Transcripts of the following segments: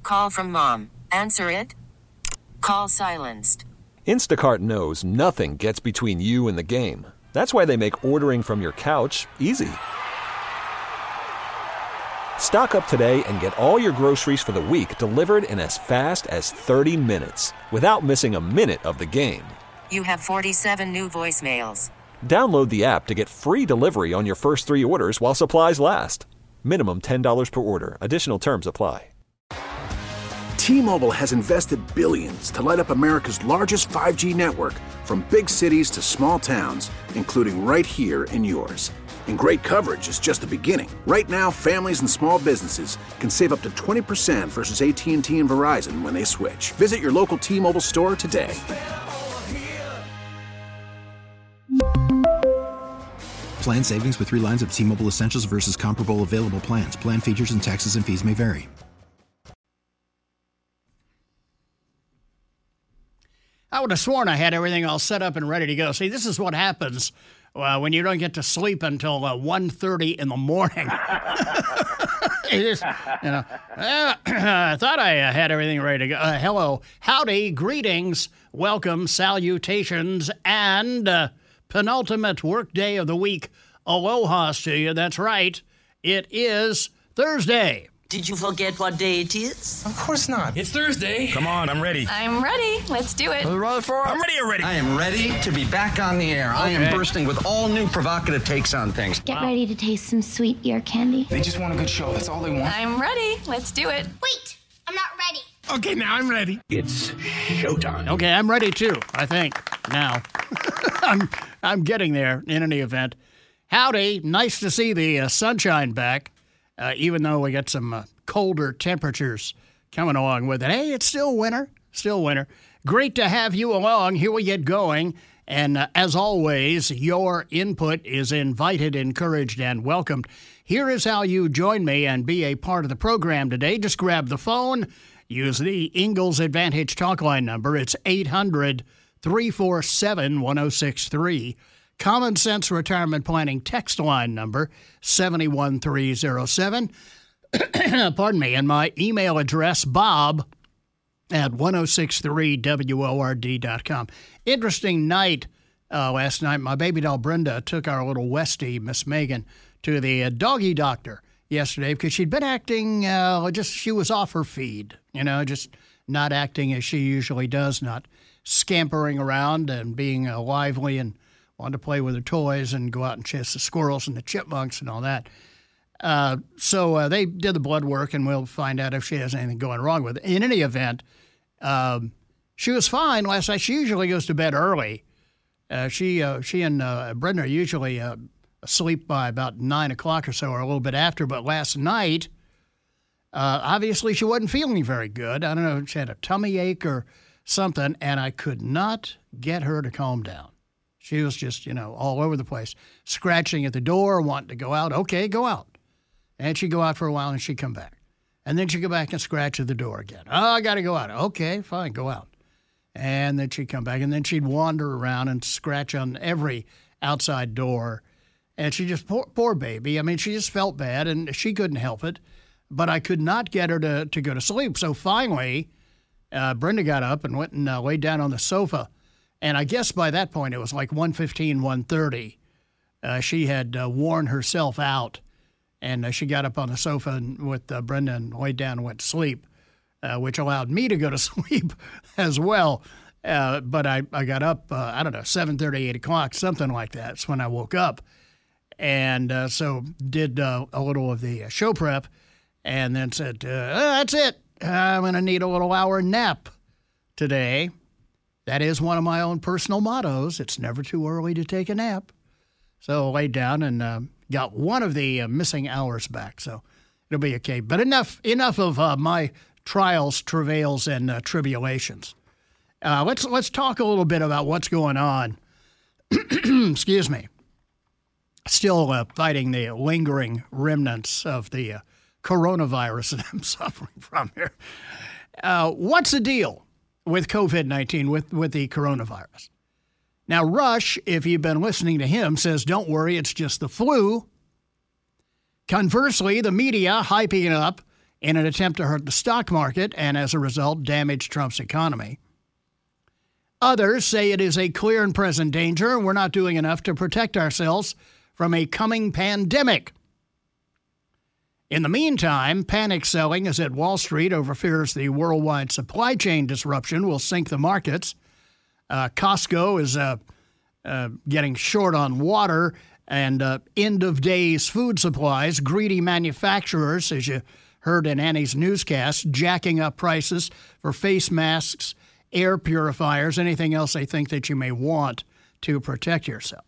Call from mom. Answer it. Call silenced. Instacart knows nothing gets between you and the game. That's why they make ordering from your couch easy. Stock up today and get all your groceries for the week delivered in as fast as 30 minutes without missing a minute of the game. You have 47 new voicemails. Download the app to get free delivery on your first 3 orders while supplies last. Minimum $10 per order. Additional terms apply. T-Mobile has invested billions to light up America's largest 5G network, from big cities to small towns, including right here in yours. And great coverage is just the beginning. Right now, families and small businesses can save up to 20% versus AT&T and Verizon when they switch. Visit your local T-Mobile store today. Plan savings with 3 lines of T-Mobile Essentials versus comparable available plans. Plan features and taxes and fees may vary. I would have sworn I had everything all set up and ready to go. See, this is what happens when you don't get to sleep until 1:30 in the morning. I thought I had everything ready to go. Hello, howdy, greetings, welcome, salutations, and penultimate work day of the week. Aloha's to you. That's right. It is Thursday. Did you forget what day it is? Of course not. It's Thursday. Come on, I'm ready. I'm ready. Let's do it. I'm ready already. I am ready to be back on the air. Okay. I am bursting with all new provocative takes on things. Get ready to taste some sweet ear candy. They just want a good show. That's all they want. I'm ready. Let's do it. Wait, I'm not ready. Okay, now I'm ready. It's showtime. Okay, I'm ready too, I think, now. I'm getting there in any event. Howdy, nice to see the sunshine back, even though we got some colder temperatures coming along with it. Hey, it's still winter, Great to have you along. Here we get going. And as always, your input is invited, encouraged, and welcomed. Here is how you join me and be a part of the program today. Just grab the phone, use the Ingalls Advantage talk line number. It's 800-347-1063. Common Sense Retirement Planning text line number, 71307. Pardon me. And my email address, bob@1063word.com. Interesting night last night. My baby doll Brenda took our little Westie, Miss Megan, to the doggy doctor yesterday because she'd been acting, she was off her feed, just not acting as she usually does, not scampering around and being lively and wanted to play with her toys and go out and chase the squirrels and the chipmunks and all that. So they did the blood work, and we'll find out if she has anything going wrong with it. In any event, she was fine last night. She usually goes to bed early. She and Brenda are usually asleep by about 9 o'clock or so, or a little bit after. But last night, obviously she wasn't feeling very good. I don't know, she had a tummy ache or something, and I could not get her to calm down. She was just, all over the place, scratching at the door, wanting to go out. Okay, go out. And she'd go out for a while, and she'd come back. And then she'd go back and scratch at the door again. Oh, I got to go out. Okay, fine, go out. And then she'd come back, and then she'd wander around and scratch on every outside door. And she just, poor baby. I mean, she just felt bad, and she couldn't help it. But I could not get her to go to sleep. So finally, Brenda got up and went and laid down on the sofa. And I guess by that point, it was like 1:15, 1:30. She had worn herself out, and she got up on the sofa with Brenda and laid down and went to sleep, which allowed me to go to sleep as well. But I got up, 7:30, 8 o'clock, something like that. That's when I woke up. And so did a little of the show prep and then said, that's it. I'm going to need a little hour nap today. That is one of my own personal mottos. It's never too early to take a nap. So I laid down and got one of the missing hours back. So it'll be okay. But enough of my trials, travails, and tribulations. Let's talk a little bit about what's going on. Excuse me. Still fighting the lingering remnants of the coronavirus that I'm suffering from here. What's the deal with COVID-19, with the coronavirus? Now, Rush, if you've been listening to him, says, don't worry, it's just the flu. Conversely, the media hyping it up in an attempt to hurt the stock market and, as a result, damage Trump's economy. Others say it is a clear and present danger and we're not doing enough to protect ourselves from a coming pandemic. In the meantime, panic selling is at Wall Street over fears the worldwide supply chain disruption will sink the markets. Costco is getting short on water and end-of-days food supplies. Greedy manufacturers, as you heard in Annie's newscast, jacking up prices for face masks, air purifiers, anything else they think that you may want to protect yourself.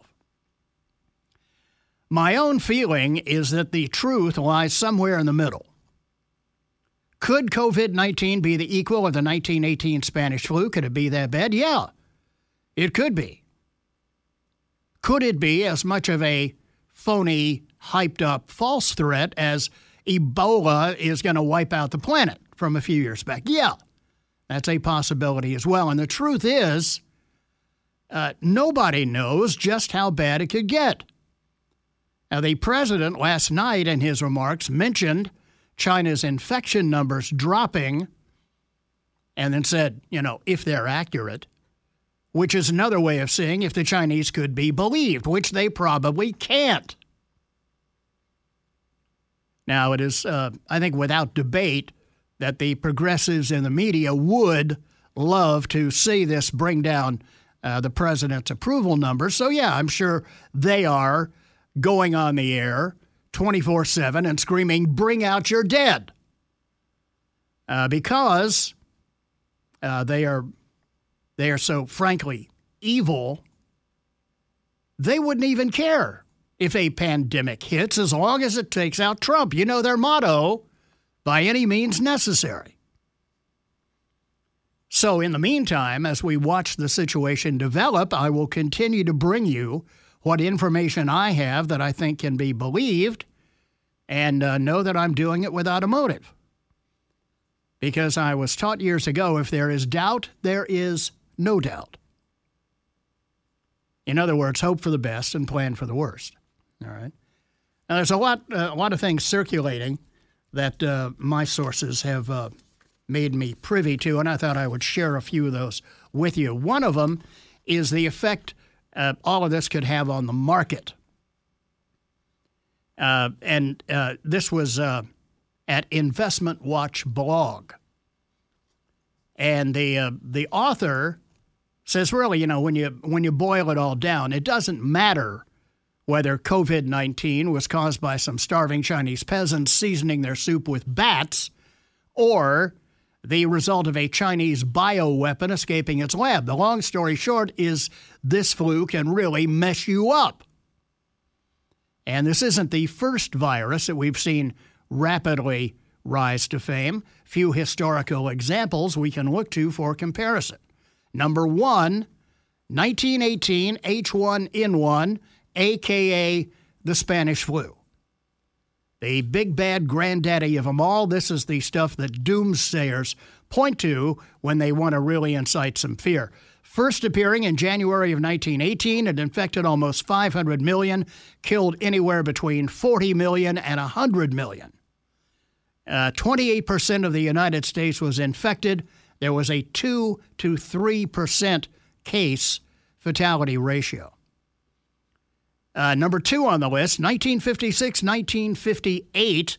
My own feeling is that the truth lies somewhere in the middle. Could COVID-19 be the equal of the 1918 Spanish flu? Could it be that bad? Yeah, it could be. Could it be as much of a phony, hyped-up false threat as Ebola is going to wipe out the planet from a few years back? Yeah, that's a possibility as well. And the truth is, nobody knows just how bad it could get. Now, the president last night in his remarks mentioned China's infection numbers dropping and then said, if they're accurate, which is another way of saying if the Chinese could be believed, which they probably can't. Now, it is, I think, without debate that the progressives in the media would love to see this bring down the president's approval numbers. So, yeah, I'm sure they are going on the air 24/7 and screaming, "Bring out your dead," because they are so frankly evil. They wouldn't even care if a pandemic hits as long as it takes out Trump. You know their motto, by any means necessary. So in the meantime, as we watch the situation develop, I will continue to bring you what information I have that I think can be believed, and know that I'm doing it without a motive. Because I was taught years ago, if there is doubt, there is no doubt. In other words, hope for the best and plan for the worst. All right. Now, there's a lot of things circulating that my sources have made me privy to, and I thought I would share a few of those with you. One of them is the effect all of this could have on the market. And this was at Investment Watch blog. And the author says, really, when you boil it all down, it doesn't matter whether COVID-19 was caused by some starving Chinese peasants seasoning their soup with bats or the result of a Chinese bioweapon escaping its lab. The long story short is this flu can really mess you up. And this isn't the first virus that we've seen rapidly rise to fame. Few historical examples we can look to for comparison. Number one, 1918 H1N1, a.k.a. the Spanish flu. The big bad granddaddy of them all. This is the stuff that doomsayers point to when they want to really incite some fear. First appearing in January of 1918, it infected almost 500 million, killed anywhere between 40 million and 100 million. 28% of the United States was infected. There was a 2 to 3% case fatality ratio. Number two on the list, 1956-1958,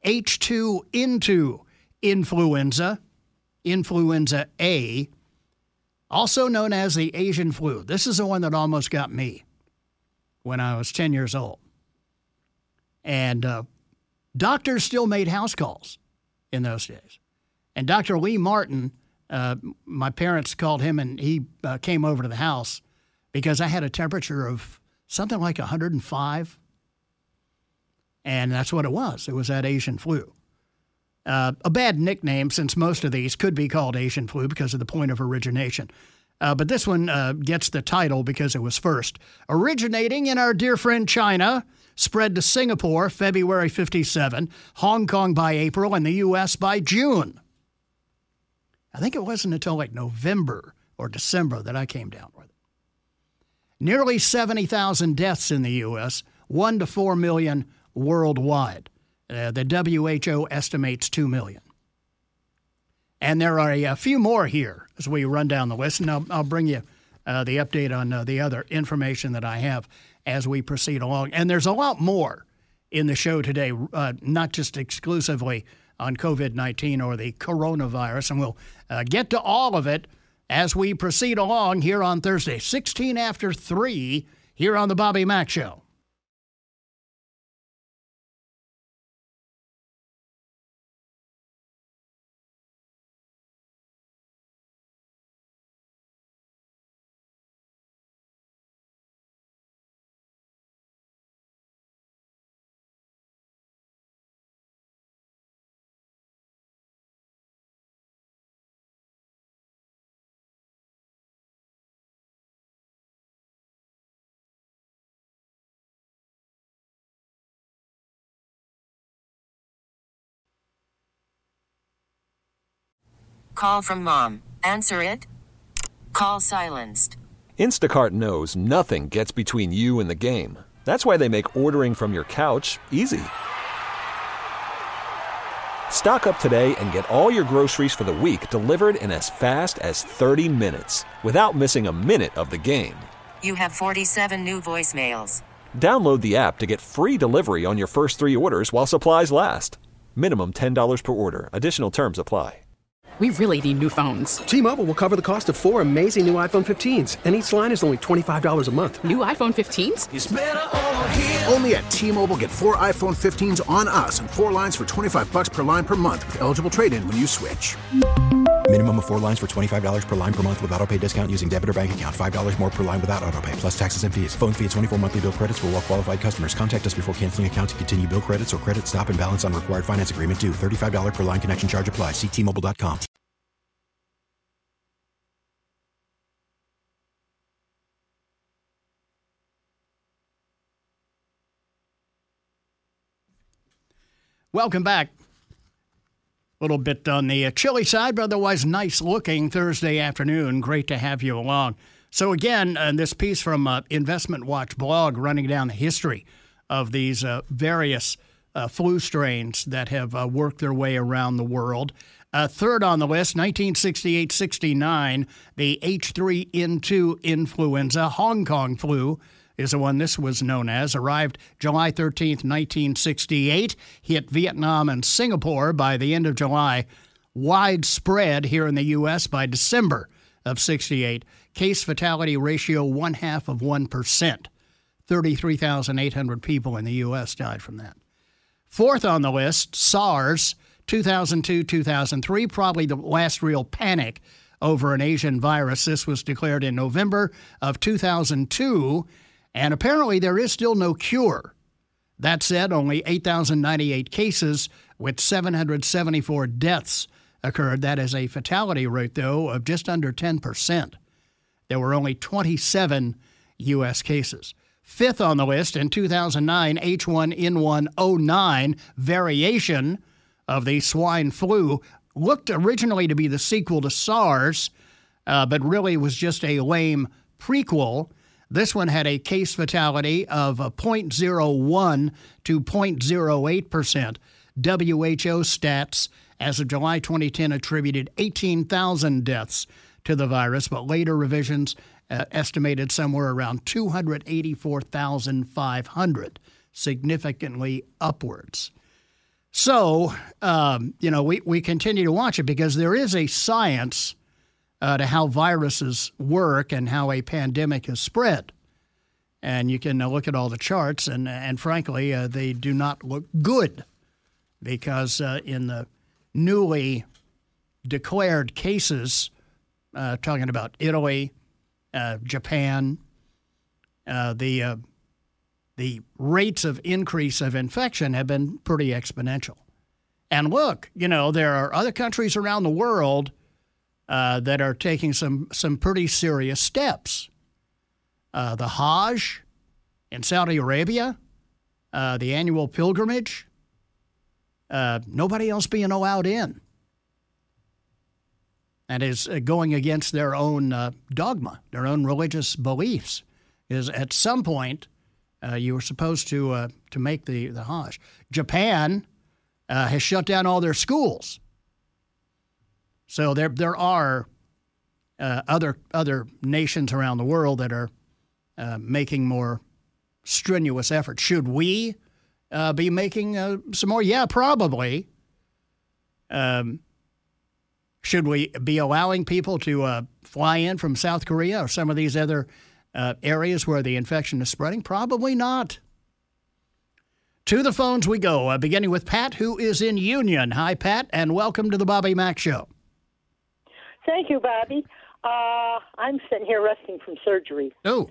H2N2 influenza, influenza A, also known as the Asian flu. This is the one that almost got me when I was 10 years old. And doctors still made house calls in those days. And Dr. Lee Martin, my parents called him, and he came over to the house because I had a temperature of something like 105. And that's what it was. It was that Asian flu. A bad nickname, since most of these could be called Asian flu because of the point of origination. But this one gets the title because it was first. Originating in our dear friend China, spread to Singapore February 57, Hong Kong by April, and the U.S. by June. I think it wasn't until like November or December that I came down with it. Nearly 70,000 deaths in the U.S., 1 to 4 million worldwide. The WHO estimates 2 million. And there are a few more here as we run down the list, and I'll bring you the update on the other information that I have as we proceed along. And there's a lot more in the show today, not just exclusively on COVID-19 or the coronavirus, and we'll get to all of it as we proceed along here on Thursday, 16 after 3, here on the Bobby Mack Show. Call from mom. Answer it. Call silenced. Instacart knows nothing gets between you and the game. That's why they make ordering from your couch easy. Stock up today and get all your groceries for the week delivered in as fast as 30 minutes without missing a minute of the game. You have 47 new voicemails. Download the app to get free delivery on your first 3 orders while supplies last. Minimum $10 per order. Additional terms apply. We really need new phones. T-Mobile will cover the cost of 4 amazing new iPhone 15s, and each line is only $25 a month. New iPhone 15s? It's better over here. Only at T-Mobile, get 4 iPhone 15s on us and 4 lines for $25 per line per month with eligible trade-in when you switch. Minimum of 4 lines for $25 per line per month with autopay discount using debit or bank account. $5 more per line without autopay, plus taxes and fees. Phone fee at 24 monthly bill credits for well-qualified customers. Contact us before canceling account to continue bill credits or credit stop and balance on required finance agreement due. $35 per line connection charge applies. See T-Mobile.com. Welcome back. A little bit on the chilly side, but otherwise nice-looking Thursday afternoon. Great to have you along. So again, this piece from Investment Watch blog running down the history of these various flu strains that have worked their way around the world. Third on the list, 1968-69, the H3N2 influenza, Hong Kong flu, is the one this was known as, arrived July 13th, 1968, hit Vietnam and Singapore by the end of July, widespread here in the U.S. by December of 68. Case fatality ratio 0.5%. 33,800 people in the U.S. died from that. Fourth on the list, SARS, 2002-2003, probably the last real panic over an Asian virus. This was declared in November of 2002, and apparently there is still no cure. That said, only 8,098 cases with 774 deaths occurred. That is a fatality rate, though, of just under 10%. There were only 27 U.S. cases. Fifth on the list, in 2009, H1N1 variation of the swine flu looked originally to be the sequel to SARS, but really was just a lame prequel. This one had a case fatality of 0.01 to 0.08%. WHO stats as of July 2010 attributed 18,000 deaths to the virus, but later revisions estimated somewhere around 284,500, significantly upwards. So, we continue to watch it because there is a science to how viruses work and how a pandemic is spread. And you can look at all the charts, and frankly, they do not look good because in the newly declared cases, talking about Italy, Japan, the rates of increase of infection have been pretty exponential. And look, there are other countries around the world that are taking some pretty serious steps. The Hajj in Saudi Arabia, the annual pilgrimage, nobody else being allowed in. That is going against their own dogma, their own religious beliefs. Is at some point you were supposed to make the Hajj. Japan, has shut down all their schools. So there are other nations around the world that are making more strenuous efforts. Should we be making some more? Yeah, probably. Should we be allowing people to fly in from South Korea or some of these other areas where the infection is spreading? Probably not. To the phones we go, beginning with Pat, who is in Union. Hi, Pat, and welcome to the Bobby Mack Show. Thank you, Bobby. I'm sitting here resting from surgery. Oh.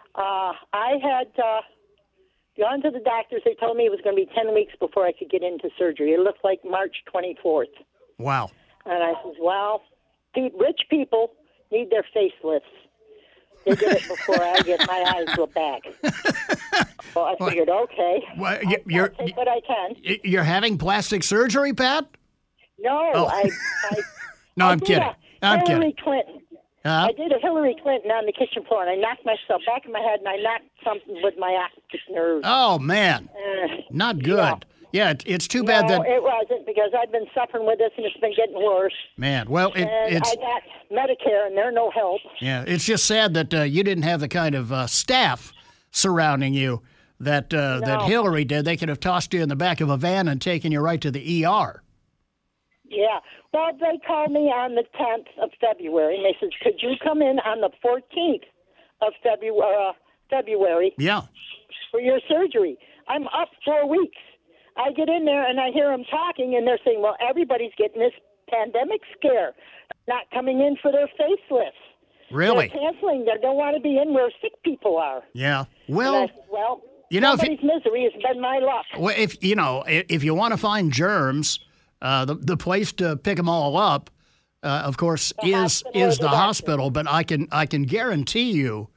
I had gone to the doctors. They told me it was going to be 10 weeks before I could get into surgery. It looked like March 24th. Wow. And I said, well, rich people need their facelifts. They did it before I get my eyes look back. Well, I figured, okay, I'll take what I can. You're having plastic surgery, Pat? No, oh. No, I'm kidding. Hillary Clinton. I did a Hillary Clinton on the kitchen floor, and I knocked myself back in my head, and I knocked something with my optic nerve. Oh, man. Not good. Yeah, it's too bad that... No, it wasn't, because I've been suffering with this, and it's been getting worse. Man, well, it's... I got Medicare, and they're no help. Yeah, it's just sad that you didn't have the kind of staff surrounding you that Hillary did. They could have tossed you in the back of a van and taken you right to the ER. Yeah. Well, they called me on the 10th of February, and they said, could you come in on the 14th of February yeah. for your surgery? I'm up 4 weeks. I get in there, and I hear them talking, and they're saying, well, everybody's getting this pandemic scare, not coming in for their facelifts. Really? They're canceling. They don't want to be in where sick people are. Yeah. Well, somebody's misery has been my luck. Well, if you want to find germs, the place to pick them all up, of course, is the hospital. But I can guarantee you,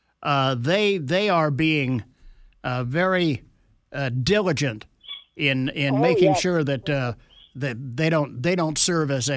they are being very diligent in making sure that they don't serve as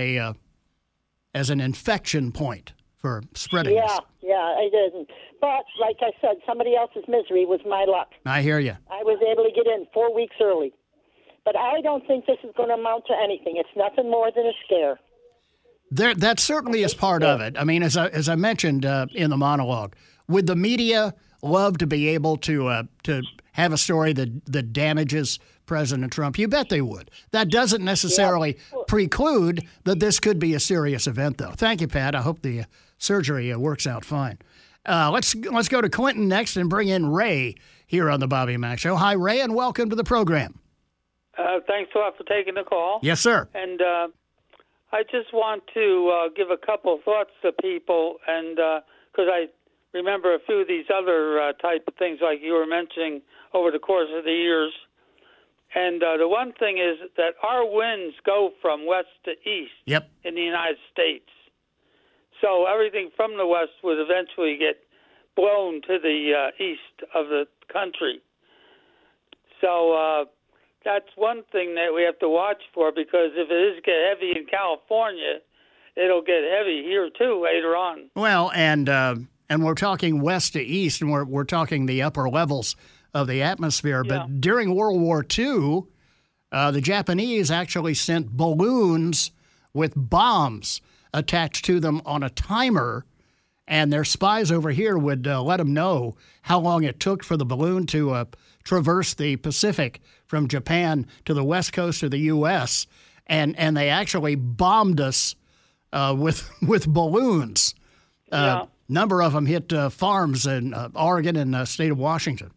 an infection point for spreading this. Yeah, I didn't. But like I said, somebody else's misery was my luck. I hear you. I was able to get in 4 weeks early. But I don't think this is going to amount to anything. It's nothing more than a scare. That certainly is part of it. I mean, as I mentioned in the monologue, would the media love to be able to have a story that damages President Trump? You bet they would. That doesn't necessarily preclude that this could be a serious event, though. Thank you, Pat. I hope the surgery works out fine. Let's go to Clinton next and bring in Ray here on the Bobby Mack Show. Hi, Ray, and welcome to the program. Thanks a lot for taking the call. Yes, sir. And I just want to give a couple of thoughts to people, and because I remember a few of these other type of things like you were mentioning over the course of the years. And the one thing is that our winds go from west to east in the United States. So everything from the west would eventually get blown to the east of the country. So that's one thing that we have to watch for, because if it is get heavy in California, it'll get heavy here too later on. Well, and we're talking west to east, and we're talking the upper levels of the atmosphere. But during World War II, the Japanese actually sent balloons with bombs attached to them on a timer, and their spies over here would let them know how long it took for the balloon to traverse the Pacific from Japan to the west coast of the U.S., and they actually bombed us with balloons. Number of them hit farms in Oregon and the state of Washington.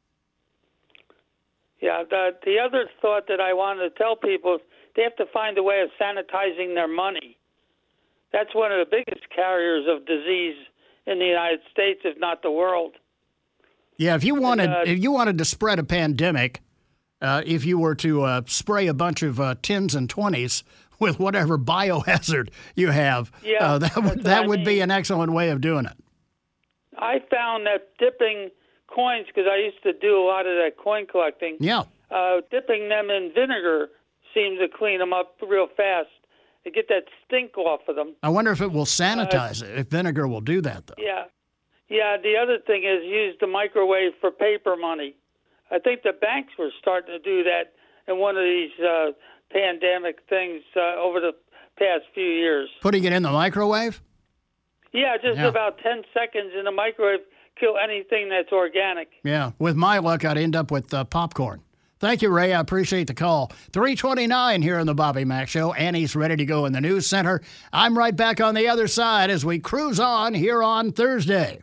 Yeah, the other thought that I wanted to tell people is they have to find a way of sanitizing their money. That's one of the biggest carriers of disease in the United States, if not the world. Yeah, if you wanted to spread a pandemic, if you were to spray a bunch of 10s and 20s with whatever biohazard you have, that would be an excellent way of doing it. I found that dipping coins, because I used to do a lot of that coin collecting. Yeah. Dipping them in vinegar seems to clean them up real fast. To get that stink off of them. I wonder if it will sanitize it, if vinegar will do that, though. Yeah. Yeah, the other thing is use the microwave for paper money. I think the banks were starting to do that in one of these pandemic things over the past few years. Putting it in the microwave? Yeah, just about 10 seconds in the microwave, kill anything that's organic. Yeah, with my luck, I'd end up with popcorn. Thank you, Ray. I appreciate the call. 3:29 here on the Bobby Mack Show. Annie's ready to go in the news center. I'm right back on the other side as we cruise on here on Thursday.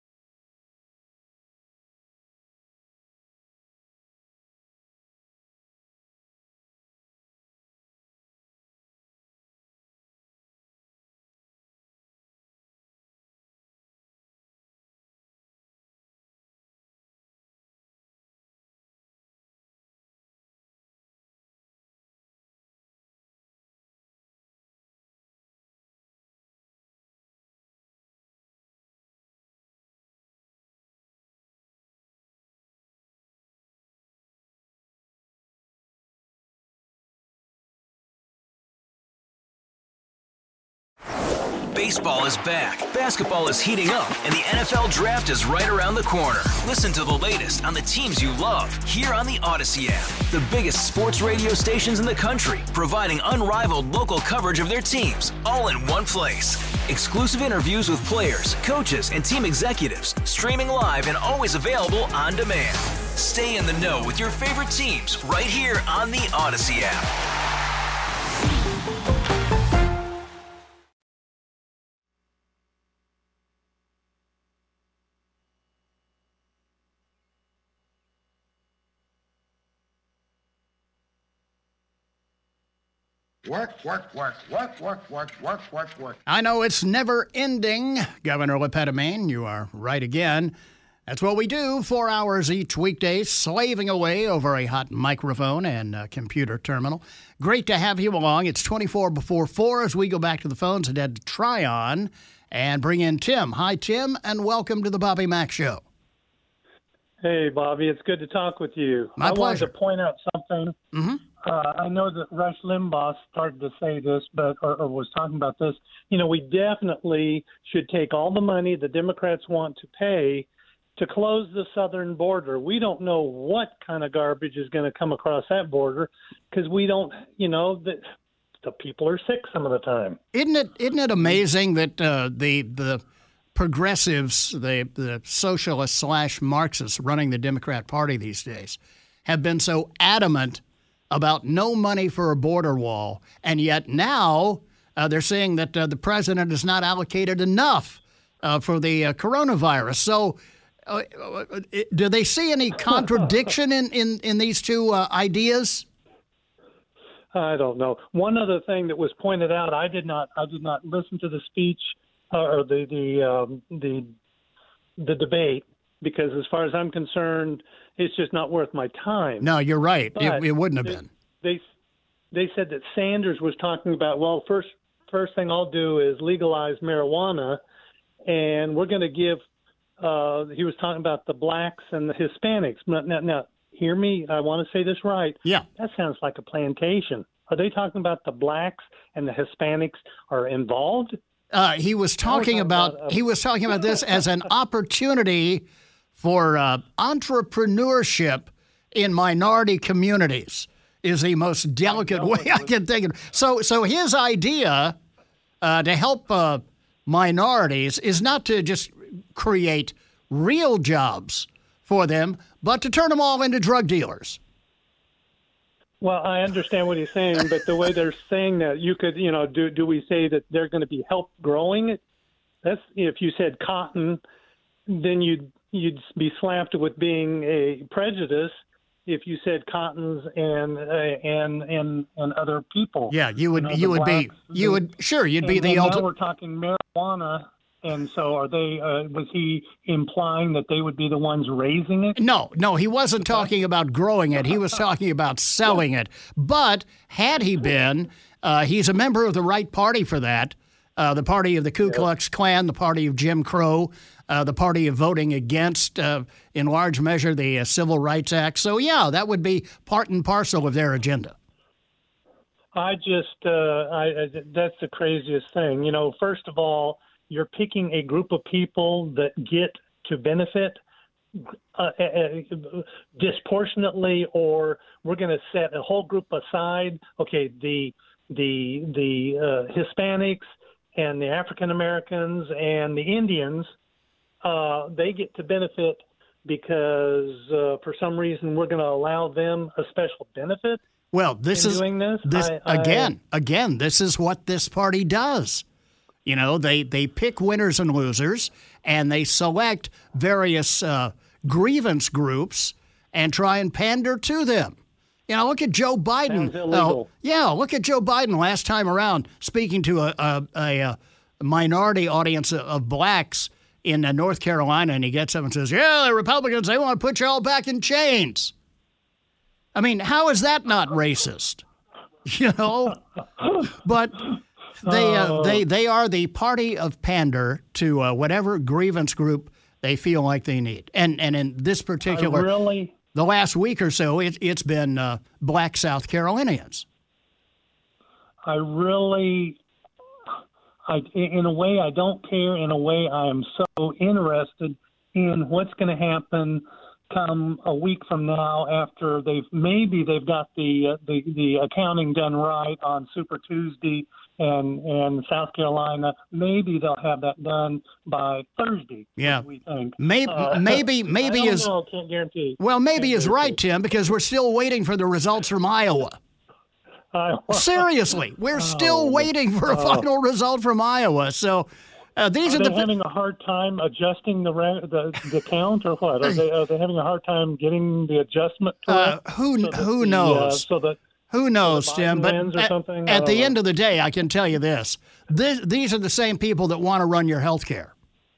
Baseball is back, basketball is heating up, and the NFL Draft is right around the corner. Listen to the latest on the teams you love here on the Odyssey app. The biggest sports radio stations in the country, providing unrivaled local coverage of their teams, all in one place. Exclusive interviews with players, coaches, and team executives, streaming live and always available on demand. Stay in the know with your favorite teams right here on the Odyssey app. Work. I know it's never ending, Governor LePetomane. You are right again. That's what we do, 4 hours each weekday, slaving away over a hot microphone and computer terminal. Great to have you along. It's 24 before 4 as we go back to the phones and head to Tryon and bring in Tim. Hi, Tim, and welcome to the Bobby Mack Show. Hey, Bobby. It's good to talk with you. My pleasure. I wanted to point out something. Mm-hmm. I know that Rush Limbaugh started to say this, or was talking about this. You know, we definitely should take all the money the Democrats want to pay to close the southern border. We don't know what kind of garbage is going to come across that border because we don't, the people are sick some of the time. Isn't it amazing that the progressives, the socialists / Marxists running the Democrat Party these days have been so adamant about no money for a border wall, and yet now they're saying that the president has not allocated enough for the coronavirus. So do they see any contradiction in these two ideas? I don't know. One other thing that was pointed out, I did not listen to the speech or the debate, because as far as I'm concerned, it's just not worth my time. No, you're right. It wouldn't have been. They said that Sanders was talking about, well, first thing I'll do is legalize marijuana, and we're going to give he was talking about the blacks and the Hispanics. Now, hear me. I want to say this right. Yeah. That sounds like a plantation. Are they talking about the blacks and the Hispanics are involved? He was talking about this as an opportunity for entrepreneurship in minority communities is the most delicate way I can think of. So his idea to help minorities is not to just create real jobs for them, but to turn them all into drug dealers. Well, I understand what he's saying, but the way they're saying that, you could, do we say that they're going to be help growing it? That's, if you said cotton, then you'd be slapped with being a prejudice. If you said cottons and other people, yeah, you'd be the ultimate. Now we're talking marijuana. And so are they, was he implying that they would be the ones raising it? No, he wasn't talking about growing it. He was talking about selling it. But had he been, he's a member of the right party for that, the party of the Ku Klux Klan, the party of Jim Crow, the party of voting against, in large measure, the Civil Rights Act. So, yeah, that would be part and parcel of their agenda. That's the craziest thing. First of all, you're picking a group of people that get to benefit. disproportionately, or we're going to set a whole group aside. Okay, the Hispanics and the African Americans and the Indians, they get to benefit because for some reason we're going to allow them a special benefit. Well, this is doing this. Again, this is what this party does. You know, they pick winners and losers, and they select various grievance groups and try and pander to them. You know, look at Joe Biden. Sounds illegal. Look at Joe Biden last time around speaking to a minority audience of blacks in North Carolina, and he gets up and says, "Yeah, the Republicans, they want to put you all back in chains." I mean, how is that not racist? You know, but they are the party of pander to whatever grievance group they feel like they need. And in this particular, the last week or so, it's been black South Carolinians. In a way, I don't care. In a way, I am so interested in what's going to happen come a week from now after they've got the accounting done right on Super Tuesday and South Carolina. Maybe they'll have that done by Thursday. Yeah, we think. Maybe is can't guarantee. Well, maybe is right, Tim, because we're still waiting for the results from Iowa. Seriously, we're still waiting for a final result from Iowa. So these are they having a hard time adjusting the count, or what? Are they having a hard time getting the adjustment? Who knows? Who knows, Tim? But at the end of the day, I can tell you this: these are the same people that want to run your health care.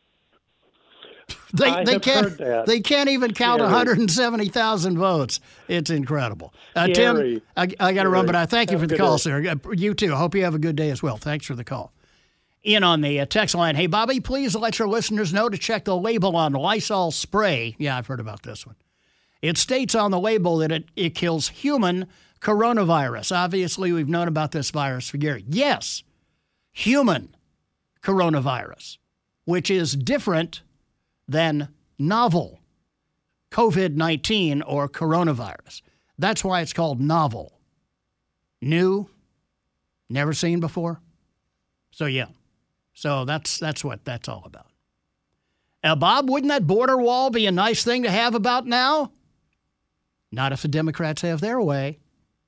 They can't even count 170,000 votes. It's incredible. Tim, I got to run, but I thank you for the call, sir. You too. I hope you have a good day as well. Thanks for the call. In on the text line, hey, Bobby, please let your listeners know to check the label on Lysol spray. Yeah, I've heard about this one. It states on the label that it kills human coronavirus. Obviously, we've known about this virus for years. Yes, human coronavirus, which is different than novel COVID-19 or coronavirus. That's why it's called novel. New, never seen before. So, yeah. So that's what that's all about. Bob, wouldn't that border wall be a nice thing to have about now? Not if the Democrats have their way.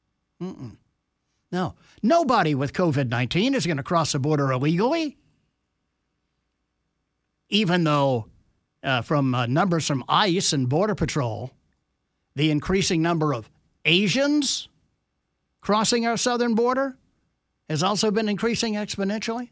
No. Nobody with COVID-19 is going to cross the border illegally. Even though from numbers from ICE and Border Patrol, the increasing number of Asians crossing our southern border has also been increasing exponentially.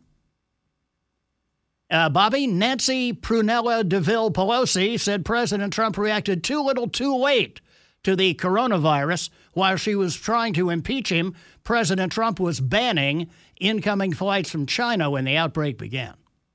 Bobby, Nancy Prunella DeVille Pelosi said President Trump reacted too little too late to the coronavirus. While she was trying to impeach him, President Trump was banning incoming flights from China when the outbreak began.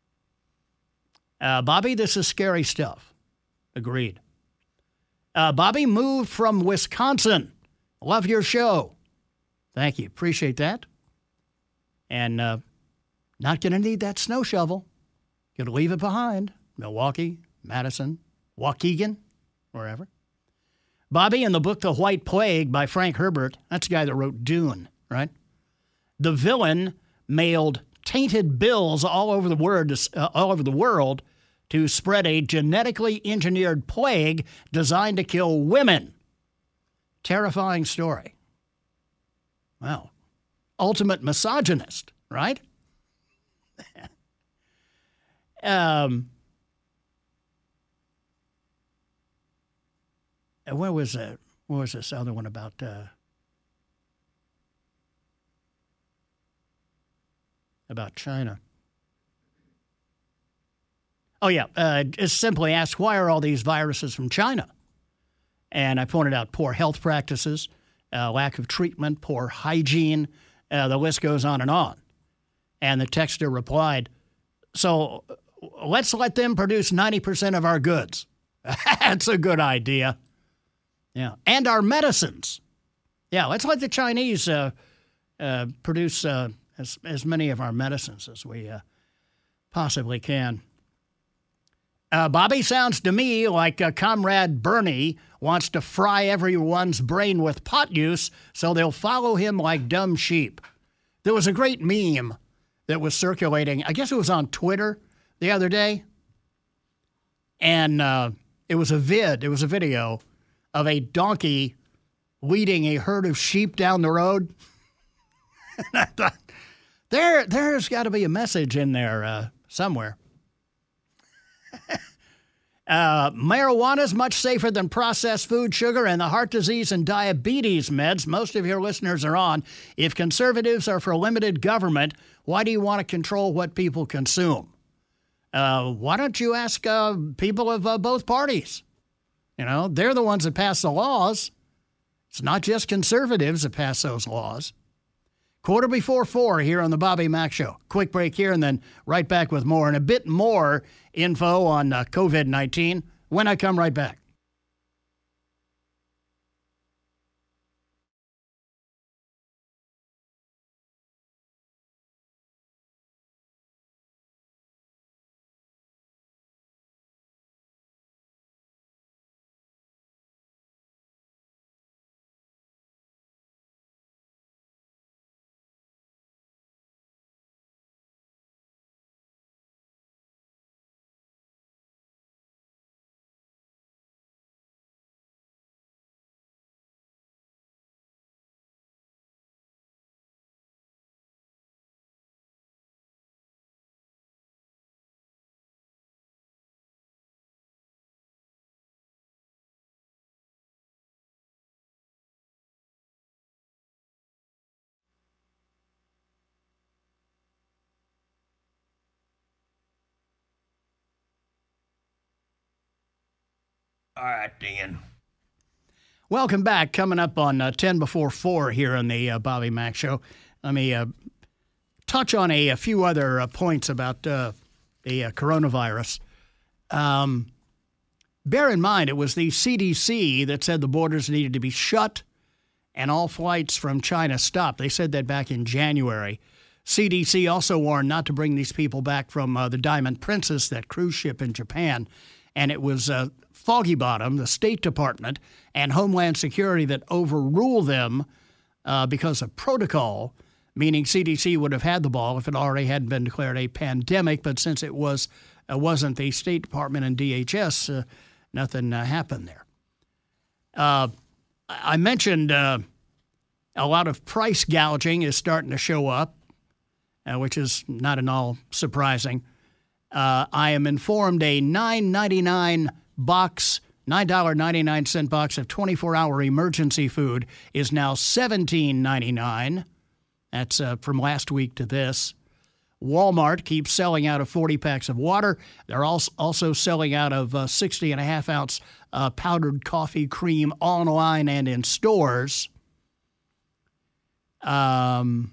Bobby, this is scary stuff. Agreed. Bobby moved from Wisconsin. Love your show. Thank you. Appreciate that. And not going to need that snow shovel. Going to leave it behind. Milwaukee, Madison, Waukegan, wherever. Bobby, in the book The White Plague by Frank Herbert, that's the guy that wrote Dune, right? The villain mailed tainted bills all over the world to spread a genetically engineered plague designed to kill women. Terrifying story. Wow. Ultimate misogynist, right? Where was it? What was this other one about? About China. Oh, yeah. Just simply asked, why are all these viruses from China? And I pointed out poor health practices, lack of treatment, poor hygiene. The list goes on. And the texter replied, so let's let them produce 90% of our goods. That's a good idea. Yeah. And our medicines. Yeah, let's let the Chinese produce as many of our medicines as we possibly can. Bobby, sounds to me like Comrade Bernie wants to fry everyone's brain with pot use so they'll follow him like dumb sheep. There was a great meme that was circulating. I guess it was on Twitter the other day. And it was a video of a donkey leading a herd of sheep down the road. And I thought, there's got to be a message in there somewhere. Marijuana is much safer than processed food, sugar, and the heart disease and diabetes meds most of your listeners are on. If conservatives are for limited government, why do you want to control what people consume? Why don't you ask people of both parties? You know, they're the ones that pass the laws. It's not just conservatives that pass those laws. 4:45 here on the Bobby Mack Show. Quick break here and then right back with more and a bit more info on COVID-19 when I come right back. All right, Dan. Welcome back. Coming up on 10 before 4 here on the Bobby Mack Show. Let me touch on a few other points about the coronavirus. Bear in mind, it was the CDC that said the borders needed to be shut and all flights from China stopped. They said that back in January. CDC also warned not to bring these people back from the Diamond Princess, that cruise ship in Japan. And it was Foggy Bottom, the State Department, and Homeland Security that overruled them because of protocol, meaning CDC would have had the ball if it already hadn't been declared a pandemic. But since it wasn't the State Department and DHS, nothing happened there. I mentioned a lot of price gouging is starting to show up, which is not at all surprising. I am informed a $9.99 box, $9.99 box of 24-hour emergency food is now $17.99. That's from last week to this. Walmart keeps selling out of 40 packs of water. They're also selling out of 60.5-ounce powdered coffee cream online and in stores. The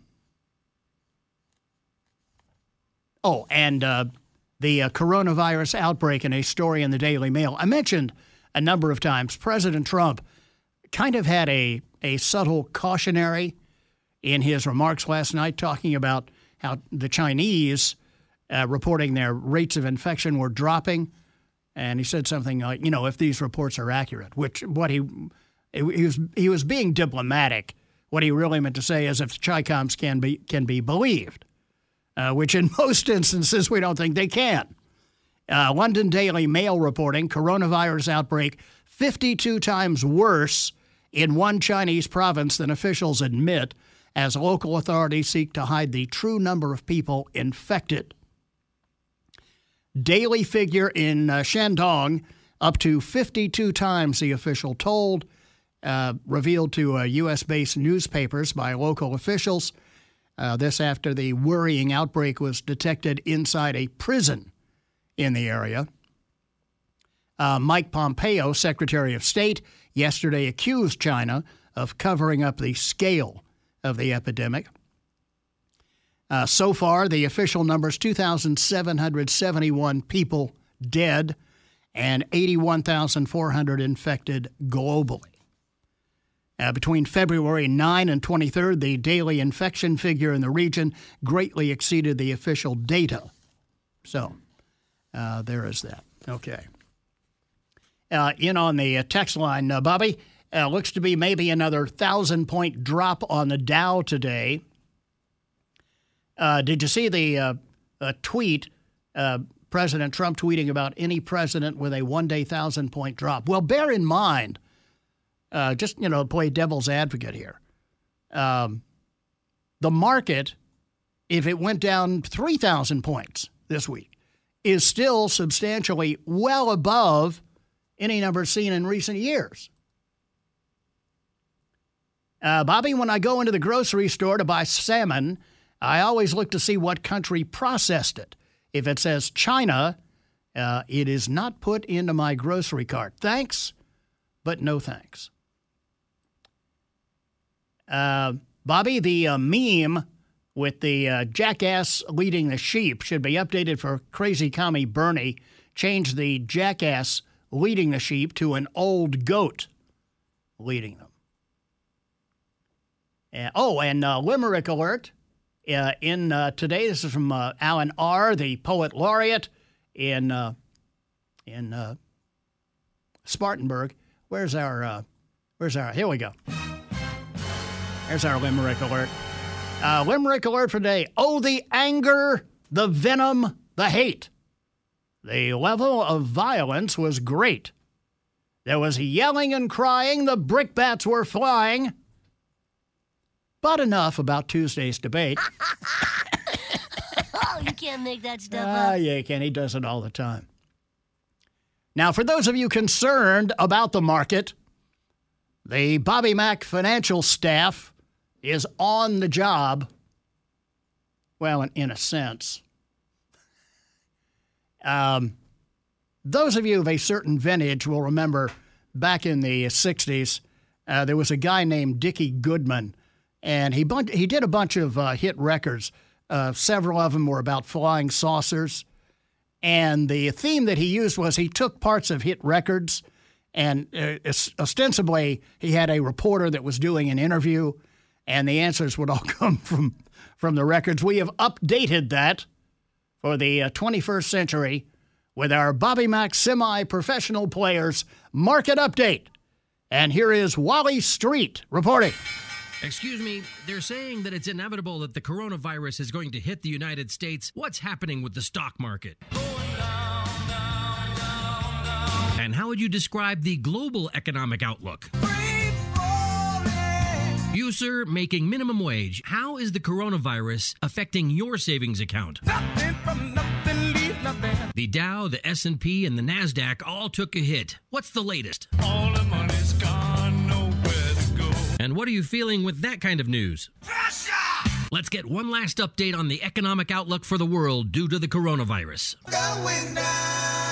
coronavirus outbreak in a story in the Daily Mail. I mentioned a number of times President Trump kind of had a subtle cautionary in his remarks last night, talking about how the Chinese reporting their rates of infection were dropping. And he said something like, you know, if these reports are accurate, which he was being diplomatic. What he really meant to say is if the Chi-Coms can be believed. Which in most instances we don't think they can. London Daily Mail reporting coronavirus outbreak 52 times worse in one Chinese province than officials admit, as local authorities seek to hide the true number of people infected. Daily figure in Shandong, up to 52 times the official told, revealed to U.S.-based newspapers by local officials. This after the worrying outbreak was detected inside a prison in the area. Mike Pompeo, Secretary of State, yesterday accused China of covering up the scale of the epidemic. So far, the official number is 2,771 people dead and 81,400 infected globally. Between February 9 and 23rd, the daily infection figure in the region greatly exceeded the official data. So there is that. Okay. In on the text line, Bobby, looks to be maybe another 1,000-point drop on the Dow today. Did you see the tweet, President Trump tweeting about any president with a one-day 1,000-point drop? Well, bear in mind, just, play devil's advocate here. The market, if it went down 3,000 points this week, is still substantially well above any number seen in recent years. Bobby, when I go into the grocery store to buy salmon, I always look to see what country processed it. If it says China, it is not put into my grocery cart. Thanks, but no thanks. Bobby, the meme with the jackass leading the sheep should be updated for Crazy Commie Bernie. Change the jackass leading the sheep to an old goat leading them. And Limerick alert. In today, this is from Alan R., the poet laureate in Spartanburg. Where's our? Here we go. There's our Limerick alert. Limerick alert for today. Oh, the anger, the venom, the hate. The level of violence was great. There was yelling and crying. The brickbats were flying. But enough about Tuesday's debate. Oh, you can't make that stuff up. Yeah, you can. He does it all the time. Now, for those of you concerned about the market, the Bobby Mack financial staff is on the job. Well, in a sense. Those of you of a certain vintage will remember back in the 60s, there was a guy named Dickie Goodman. And he did a bunch of hit records. Several of them were about flying saucers. And the theme that he used was he took parts of hit records, and ostensibly he had a reporter that was doing an interview, and the answers would all come from the records. We have updated that for the 21st century with our Bobby Mack semi-professional players market update. And here is Wally Street reporting. Excuse me, they're saying that it's inevitable that the coronavirus is going to hit the United States. What's happening with the stock market? And how would you describe the global economic outlook? You, sir, making minimum wage. How is the coronavirus affecting your savings account? The Dow, the S&P, and the NASDAQ all took a hit. What's the latest? All the money's gone, nowhere to go. And what are you feeling with that kind of news? Pressure! Let's get one last update on the economic outlook for the world due to the coronavirus. Going down.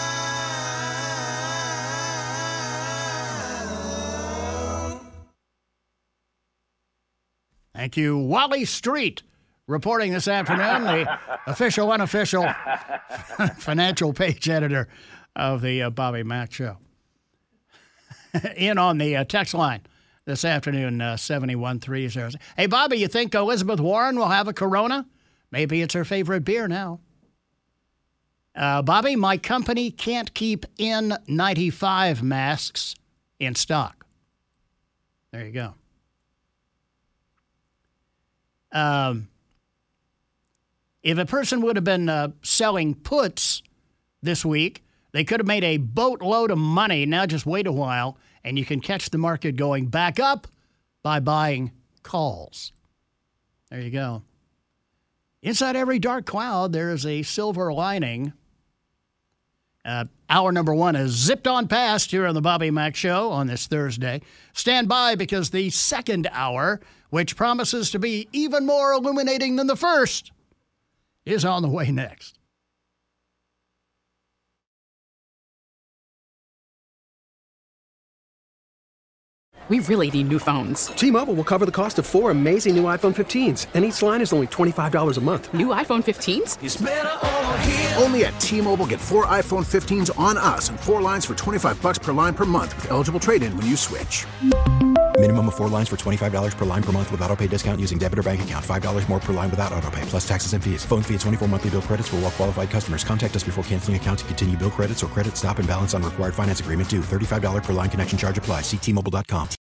Thank you, Wally Street, reporting this afternoon, the official, unofficial financial page editor of the Bobby Mack Show. In on the text line this afternoon, 71300. Hey, Bobby, you think Elizabeth Warren will have a Corona? Maybe it's her favorite beer now. Bobby, my company can't keep N95 masks in stock. There you go. If a person would have been selling puts this week, they could have made a boatload of money. Now just wait a while, and you can catch the market going back up by buying calls. There you go. Inside every dark cloud, there is a silver lining. Hour number one has zipped on past here on the Bobby Mack Show on this Thursday. Stand by, because the second hour, which promises to be even more illuminating than the first, is on the way next. We really need new phones. T-Mobile will cover the cost of 4 amazing new iPhone 15s, and each line is only $25 a month. New iPhone 15s? It's better over here. Only at T-Mobile, get 4 iPhone 15s on us and 4 lines for $25 per line per month with eligible trade-in when you switch. Minimum of 4 lines for $25 per line per month with autopay discount using debit or bank account. $5 more per line without autopay, plus taxes and fees. Phone fee at 24 monthly bill credits for well-qualified customers. Contact us before canceling account to continue bill credits or credit stop and balance on required finance agreement due. $35 per line connection charge applies. See T-Mobile.com.